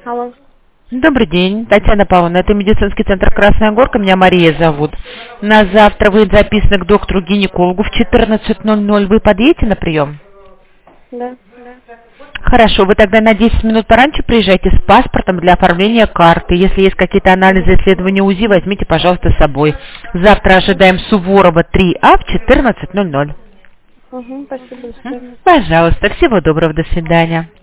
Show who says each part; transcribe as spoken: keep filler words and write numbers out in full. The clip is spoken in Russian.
Speaker 1: Алло.
Speaker 2: Добрый день, Татьяна Павловна, это медицинский центр Красная Горка, меня Мария зовут. На завтра вы записаны к доктору-гинекологу в четырнадцать ноль ноль. Вы подъедете на прием?
Speaker 1: Да.
Speaker 2: Хорошо, вы тогда на десять минут пораньше приезжайте с паспортом для оформления карты. Если есть какие-то анализы, исследования УЗИ, возьмите, пожалуйста, с собой. Завтра ожидаем Суворова три А в четырнадцать ноль ноль.
Speaker 1: Угу, спасибо, до свидания.
Speaker 2: Пожалуйста, всего доброго, до свидания.